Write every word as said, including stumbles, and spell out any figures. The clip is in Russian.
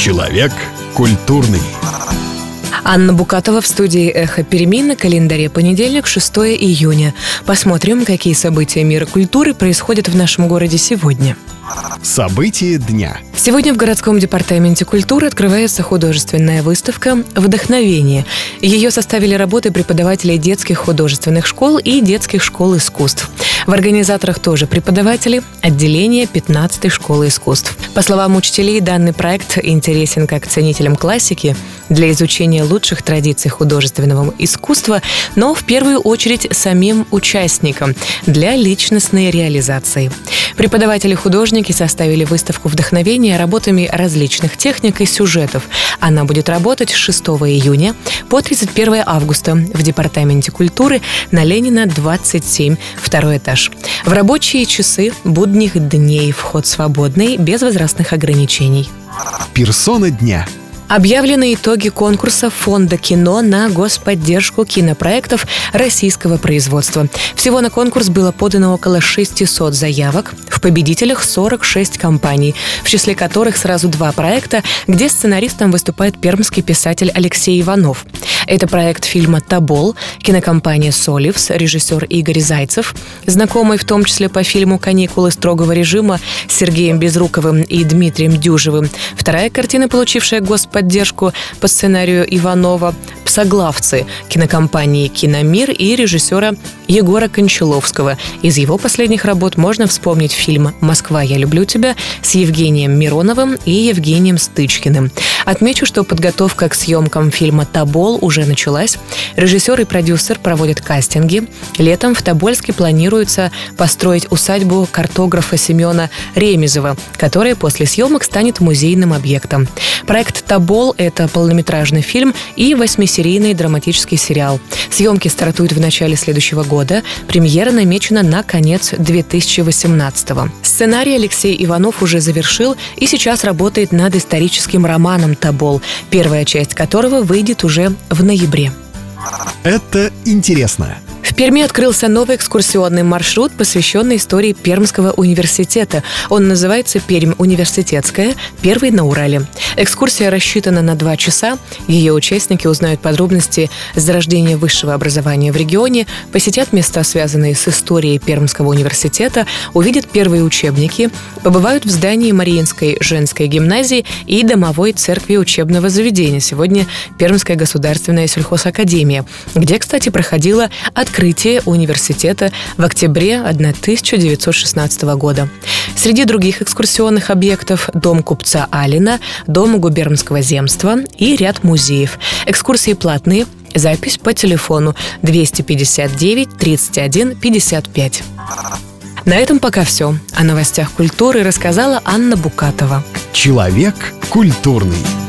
Человек культурный. Анна Букатова в студии «Эхо Перемен», на календаре понедельник, шестое июня. Посмотрим, какие события мира культуры происходят в нашем городе сегодня. События дня. Сегодня в городском департаменте культуры открывается художественная выставка «Вдохновение». Ее составили работы преподавателей детских художественных школ и детских школ искусств. В организаторах тоже преподаватели отделения пятнадцатой школы искусств. По словам учителей, данный проект интересен как ценителям классики для изучения лучших традиций художественного искусства, но в первую очередь самим участникам для личностной реализации. Преподаватели-художники составили выставку «Вдохновение» работами различных техник и сюжетов. Она будет работать с шестого июня по тридцать первое августа в департаменте культуры на Ленина, двадцать семь, второй этаж. В рабочие часы будних дней, вход свободный, без возрастных ограничений. Персона дня. Объявлены итоги конкурса Фонда кино на господдержку кинопроектов российского производства. Всего на конкурс было подано около шестисот заявок. В победителях сорок шесть компаний, в числе которых сразу два проекта, где сценаристом выступает пермский писатель Алексей Иванов. Это проект фильма «Тобол», кинокомпания «Соливс», режиссер Игорь Зайцев, знакомый в том числе по фильму «Каникулы строгого режима» с Сергеем Безруковым и Дмитрием Дюжевым. Вторая картина, получившая господдержку по сценарию Иванова, «Псоглавцы» кинокомпании «Киномир» и режиссера Егора Кончаловского. Из его последних работ можно вспомнить фильм «Москва, я люблю тебя» с Евгением Мироновым и Евгением Стычкиным. Отмечу, что подготовка к съемкам фильма «Тобол» уже началась. Режиссер и продюсер проводят кастинги. Летом в Тобольске планируется построить усадьбу картографа Семена Ремезова, которая после съемок станет музейным объектом. Проект «Тобол» — это полнометражный фильм и восьмисерийный драматический сериал. Съемки стартуют в начале следующего года. Премьера намечена на конец две тысячи восемнадцатого. Сценарий Алексей Иванов уже завершил и сейчас работает над историческим романом «Тобол», первая часть которого выйдет уже в ноябре. Это интересно. В Перми открылся новый экскурсионный маршрут, посвященный истории Пермского университета. Он называется «Пермь университетская. Первый на Урале». Экскурсия рассчитана на два часа. Ее участники узнают подробности зарождения высшего образования в регионе, посетят места, связанные с историей Пермского университета, увидят первые учебники, побывают в здании Мариинской женской гимназии и домовой церкви учебного заведения, сегодня Пермская государственная сельхозакадемия, где, кстати, проходило открытие университета в октябре тысяча девятьсот шестнадцатого года. Среди других экскурсионных объектов – дом купца Алина, дом губернского земства и ряд музеев. Экскурсии платные. Запись по телефону двести пятьдесят девять тридцать один пятьдесят пять. На этом пока все. О новостях культуры рассказала Анна Букатова. Человек культурный.